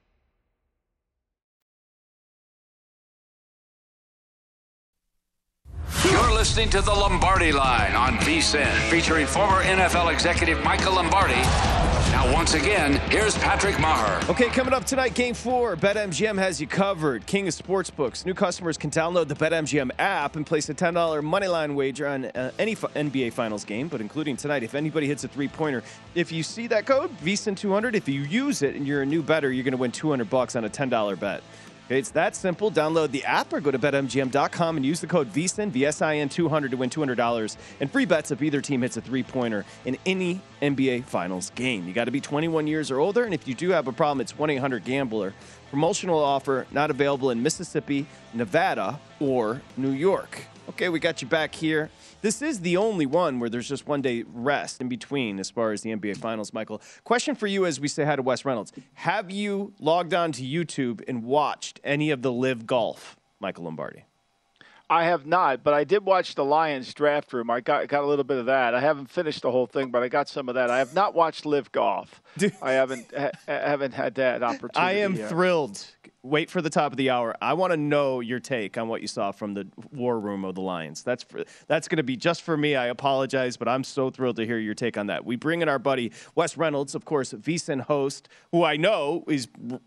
You're listening to The Lombardi Line on V S I N, featuring former N F L executive Michael Lombardi. Now, once again, here's Patrick Maher. Okay, coming up tonight, Game four, BetMGM has you covered. King of Sportsbooks. New customers can download the BetMGM app and place a ten dollars moneyline wager on uh, any f- N B A Finals game, but including tonight, if anybody hits a three-pointer. If you see that code, V S I N two hundred, if you use it and you're a new bettor, you're going to win two hundred bucks on a ten dollars bet. It's that simple. Download the app or go to bet M G M dot com and use the code V S I N, V S I N two hundred to win two hundred dollars and free bets if either team hits a three-pointer in any N B A Finals game. You got to be twenty-one years or older, and if you do have a problem, it's one eight hundred gambler. Promotional offer not available in Mississippi, Nevada, or New York. Okay, we got you back here. This is the only one where there's just one day rest in between as far as the N B A Finals, Michael. Question for you as we say hi to Wes Reynolds. Have you logged on to YouTube and watched any of the Live Golf, Michael Lombardi? I have not, but I did watch the Lions draft room. I got got a little bit of that. I haven't finished the whole thing, but I got some of that. I have not watched Live Golf. I haven't ha- haven't had that opportunity. I am yet. thrilled. Wait for the top of the hour. I want to know your take on what you saw from the war room of the Lions. That's for, that's going to be just for me. I apologize, but I'm so thrilled to hear your take on that. We bring in our buddy Wes Reynolds, of course, V S I N host, who I know is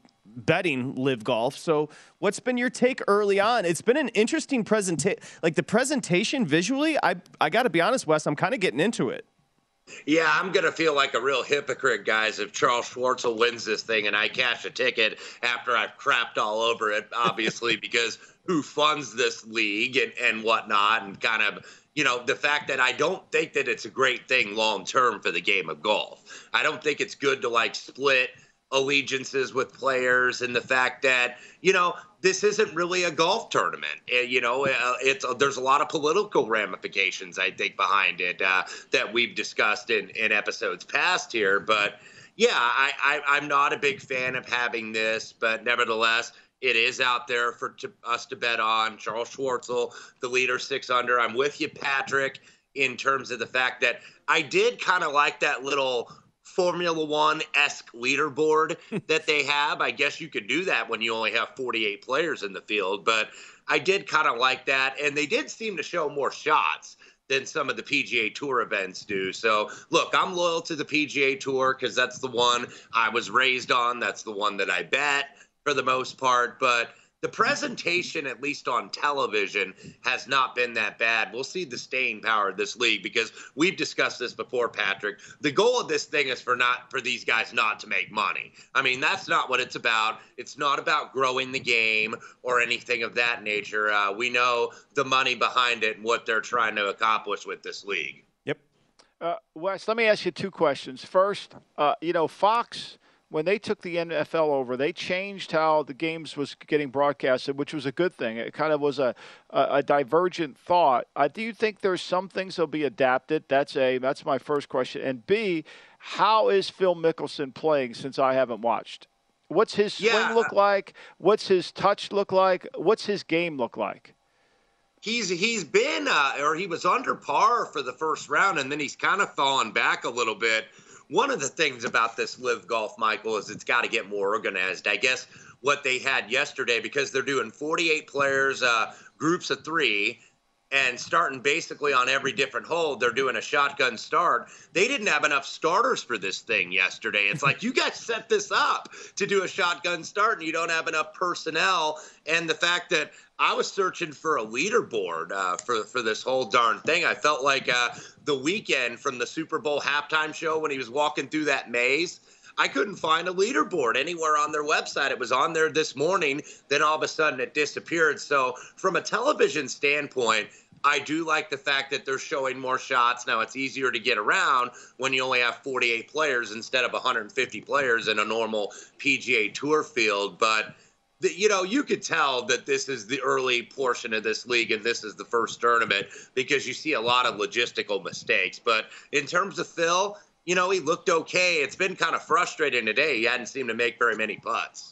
betting Live Golf. So what's been your take early on? It's been an interesting presentation. Like the presentation visually, I I got to be honest, Wes, I'm kind of getting into it. Yeah, I'm going to feel like a real hypocrite, guys, if Charles Schwartzel wins this thing and I cash a ticket after I've crapped all over it, obviously, because who funds this league and, and whatnot, and kind of, you know, the fact that I don't think that it's a great thing long term for the game of golf. I don't think it's good to, like, split allegiances with players, and the fact that, you know, this isn't really a golf tournament. Uh, you know, uh, it's uh, there's a lot of political ramifications, I think, behind it uh, that we've discussed in, in episodes past here. But, yeah, I, I, I'm not a big fan of having this, but nevertheless, it is out there for to, us to bet on. Charles Schwartzel, the leader, six under. I'm with you, Patrick, in terms of the fact that I did kind of like that little Formula One-esque leaderboard that they have. I guess you could do that when you only have forty-eight players in the field, but I did kind of like that. And they did seem to show more shots than some of the P G A Tour events do. So, look, I'm loyal to the P G A Tour because that's the one I was raised on. That's the one that I bet for the most part. But the presentation, at least on television, has not been that bad. We'll see the staying power of this league because we've discussed this before, Patrick. The goal of this thing is for not for these guys not to make money. I mean, that's not what it's about. It's not about growing the game or anything of that nature. Uh, we know the money behind it and what they're trying to accomplish with this league. Yep. Uh, Wes, let me ask you two questions. First, uh, you know, Fox, when they took the N F L over, they changed how the games was getting broadcasted, which was a good thing. It kind of was a, a, a divergent thought. Uh, do you think there's some things that'll be adapted? That's A. That's my first question. And B, how is Phil Mickelson playing since I haven't watched? What's his swing Yeah. look like? What's his touch look like? What's his game look like? He's he's been, uh, or he was under par for the first round, and then he's kind of fallen back a little bit. One of the things about this Live Golf, Michael, is it's got to get more organized. I guess what they had yesterday, because they're doing forty-eight players, uh, groups of three, and starting basically on every different hole, they're doing a shotgun start. They didn't have enough starters for this thing yesterday. It's like, you guys set this up to do a shotgun start, and you don't have enough personnel. And the fact that I was searching for a leaderboard uh, for, for this whole darn thing. I felt like uh, the weekend from the Super Bowl halftime show when he was walking through that maze. I couldn't find a leaderboard anywhere on their website. It was on there this morning. Then all of a sudden it disappeared. So from a television standpoint, I do like the fact that they're showing more shots. Now, it's easier to get around when you only have forty-eight players instead of one hundred fifty players in a normal P G A Tour field. But, the, you know, you could tell that this is the early portion of this league and this is the first tournament because you see a lot of logistical mistakes. But in terms of Phil, you know, he looked okay. It's been kind of frustrating today. He hadn't seemed to make very many putts.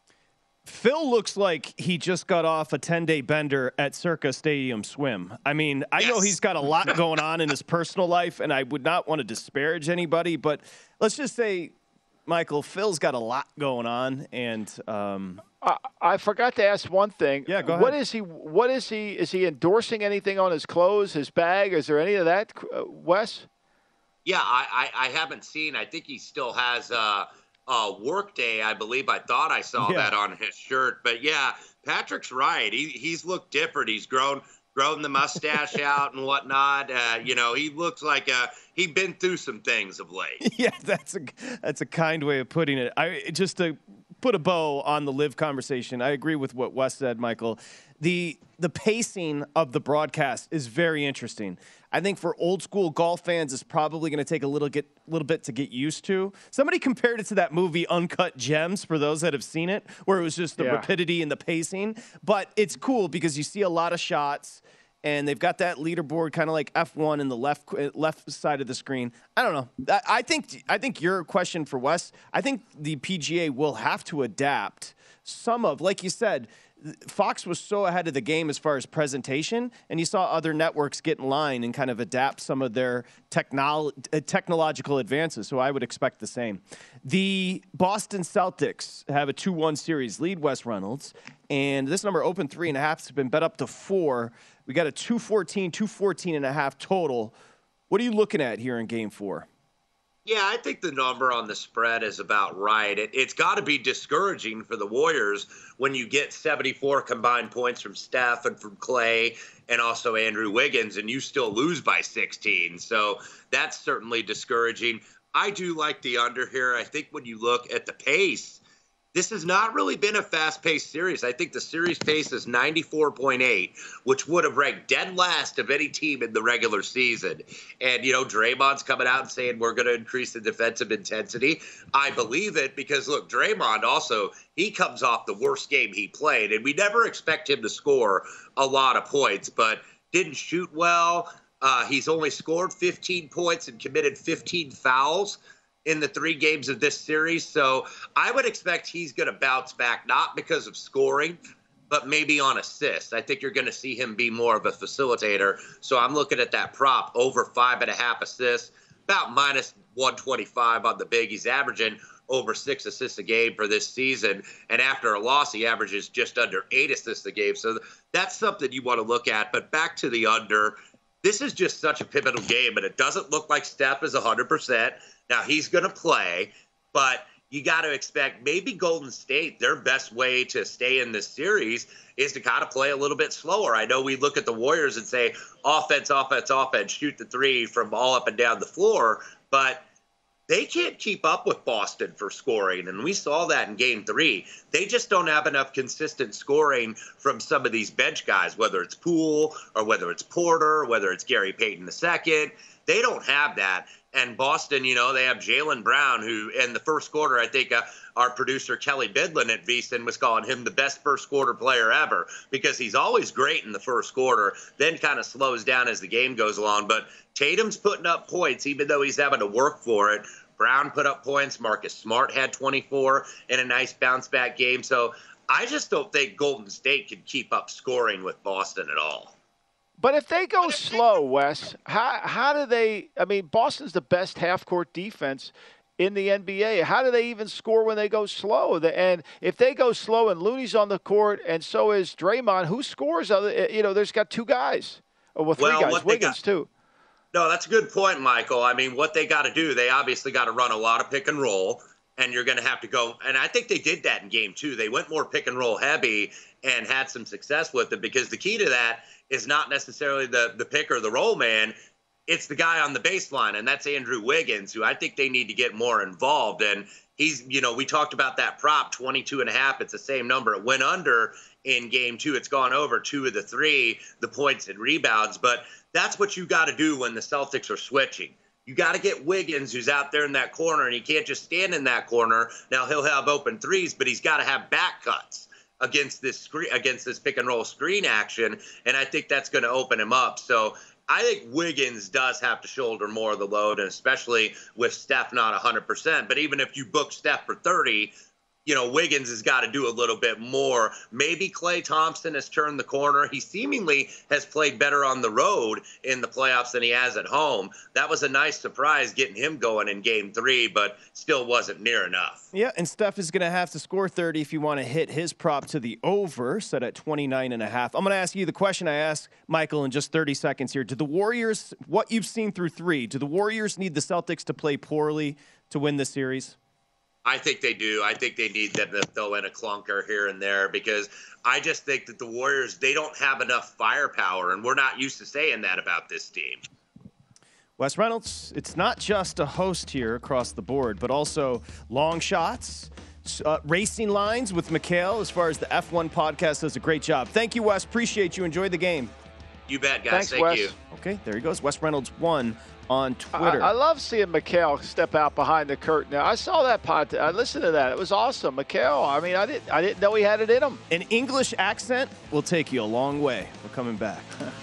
Phil looks like he just got off a ten-day bender at Circa Stadium Swim. I mean, I yes. know he's got a lot going on in his personal life, and I would not want to disparage anybody, but let's just say, Michael, Phil's got a lot going on, and um, I, I forgot to ask one thing. Yeah, go ahead. What is he? What is he? Is he endorsing anything on his clothes, his bag? Is there any of that, uh, Wes? Yeah, I, I, I haven't seen. I think he still has uh, a work day, I believe. I thought I saw yeah. that on his shirt. But, yeah, Patrick's right. He He's looked different. He's grown grown the mustache out and whatnot. Uh, you know, he looks like uh, he'd been through some things of late. Yeah, that's a, that's a kind way of putting it. I Just to put a bow on the live conversation. I agree with what Wes said, Michael. The the pacing of the broadcast is very interesting. I think for old school golf fans, it's probably going to take a little get little bit to get used to. Somebody compared it to that movie Uncut Gems, for those that have seen it, where it was just the yeah. rapidity and the pacing. But it's cool because you see a lot of shots, and they've got that leaderboard kind of like F one in the left left side of the screen. I don't know. I think I think your question for Wes, I think the P G A will have to adapt some of, like you said, Fox was so ahead of the game as far as presentation, and you saw other networks get in line and kind of adapt some of their technolo- uh, technological advances, so I would expect the same. The Boston Celtics have a two one series lead, Wes Reynolds, and this number opened three and a half. It's been bet up to four. We got a two fourteen, two fourteen and a half total. What are you looking at here in game four? Yeah, I think the number on the spread is about right. It, it's got to be discouraging for the Warriors when you get seventy-four combined points from Steph and from Clay and also Andrew Wiggins, and you still lose by sixteen. So that's certainly discouraging. I do like the under here. I think when you look at the pace, this has not really been a fast-paced series. I think the series pace is ninety-four point eight, which would have ranked dead last of any team in the regular season. And, you know, Draymond's coming out and saying we're going to increase the defensive intensity. I believe it because, look, Draymond also, he comes off the worst game he played, and we never expect him to score a lot of points, but didn't shoot well. Uh, he's only scored fifteen points and committed fifteen fouls in the three games of this series. So I would expect he's going to bounce back, not because of scoring, but maybe on assists. I think you're going to see him be more of a facilitator. So I'm looking at that prop over five and a half assists, about minus one twenty-five on the big. He's averaging over six assists a game for this season. And after a loss, he averages just under eight assists a game. So that's something you want to look at. But back to the under, this is just such a pivotal game, and it doesn't look like Steph is one hundred percent. Now, he's going to play, but you got to expect maybe Golden State, their best way to stay in this series is to kind of play a little bit slower. I know we look at the Warriors and say offense, offense, offense, shoot the three from all up and down the floor, but they can't keep up with Boston for scoring, and we saw that in game three. They just don't have enough consistent scoring from some of these bench guys, whether it's Poole or whether it's Porter, whether it's Gary Payton the second. They don't have that. And Boston, you know, they have Jaylen Brown, who in the first quarter, I think uh, our producer Kelly Bidlin at VSiN was calling him the best first quarter player ever because he's always great in the first quarter, then kind of slows down as the game goes along. But Tatum's putting up points, even though he's having to work for it. Brown put up points. Marcus Smart had twenty-four in a nice bounce-back game. So I just don't think Golden State can keep up scoring with Boston at all. But if they go slow, Wes, how how do they – I mean, Boston's the best half-court defense in the N B A. How do they even score when they go slow? And if they go slow and Looney's on the court and so is Draymond, who scores? Other, you know, there's got two guys. Or well, three well, guys. Wiggins, got, too. No, that's a good point, Michael. I mean, what they got to do, they obviously got to run a lot of pick and roll, and you're going to have to go – and I think they did that in game two. They went more pick and roll heavy and had some success with it because the key to that – is not necessarily the, the pick or the roll man. It's the guy on the baseline, and that's Andrew Wiggins, who I think they need to get more involved. And he's, you know, we talked about that prop, twenty-two and a half. It's the same number. It went under in game two. It's gone over two of the three, the points and rebounds. But that's what you got to do when the Celtics are switching. You got to get Wiggins, who's out there in that corner, and he can't just stand in that corner. Now, he'll have open threes, but he's got to have back cuts against this screen, against this pick and roll screen action, and I think that's going to open him up. So I think Wiggins does have to shoulder more of the load, and especially with Steph not one hundred percent. But even if you book Steph for thirty, you know, Wiggins has got to do a little bit more. Maybe Klay Thompson has turned the corner. He seemingly has played better on the road in the playoffs than he has at home. That was a nice surprise getting him going in game three, but still wasn't near enough. Yeah, and Steph is going to have to score thirty if you want to hit his prop to the over, set at twenty-nine and a half. I'm going to ask you the question I asked Michael in just thirty seconds here. Do the Warriors, what you've seen through three, do the Warriors need the Celtics to play poorly to win the series? I think they do. I think they need them to throw in a clunker here and there because I just think that the Warriors, they don't have enough firepower, and we're not used to saying that about this team. Wes Reynolds, it's not just a host here across the board, but also long shots, uh, racing lines with Mikhail as far as the F one podcast does a great job. Thank you, Wes. Appreciate you. Enjoy the game. You bet, guys. Thanks, Thank Wes. you. Okay, there he goes. Wes Reynolds one on Twitter. I, I love seeing Mikhail step out behind the curtain. Now, I saw that pod. I listened to that. It was awesome. Mikhail, I mean, I didn't, I didn't know he had it in him. An English accent will take you a long way. We're coming back.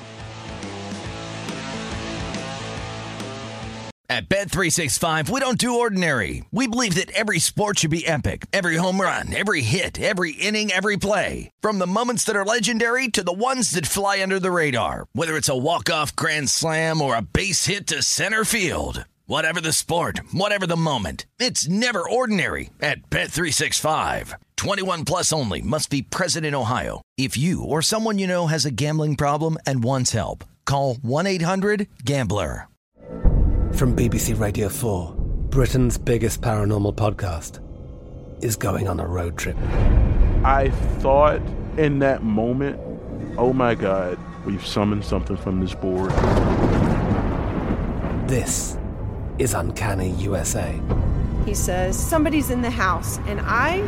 At Bet three sixty-five, we don't do ordinary. We believe that every sport should be epic. Every home run, every hit, every inning, every play. From the moments that are legendary to the ones that fly under the radar. Whether it's a walk-off grand slam or a base hit to center field. Whatever the sport, whatever the moment. It's never ordinary at Bet three sixty-five. twenty-one plus only. Must be present in Ohio. If you or someone you know has a gambling problem and wants help, call one eight hundred gambler. From B B C Radio four, Britain's biggest paranormal podcast is going on a road trip. I thought in that moment, oh my God, we've summoned something from this board. This is Uncanny U S A. He says, somebody's in the house, and I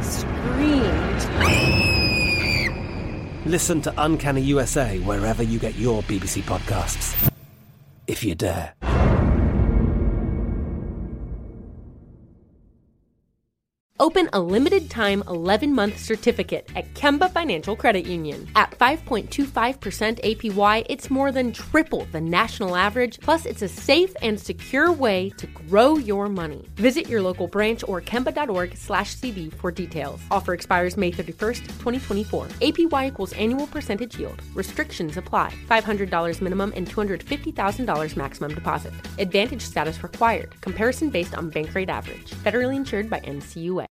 screamed. Listen to Uncanny U S A wherever you get your B B C podcasts, if you dare. Open a limited-time eleven-month certificate at Kemba Financial Credit Union. At five point two five percent A P Y, it's more than triple the national average, plus it's a safe and secure way to grow your money. Visit your local branch or kemba.org slash CD for details. Offer expires May thirty-first, twenty twenty-four. A P Y equals annual percentage yield. Restrictions apply. five hundred dollars minimum and two hundred fifty thousand dollars maximum deposit. Advantage status required. Comparison based on bank rate average. Federally insured by N C U A.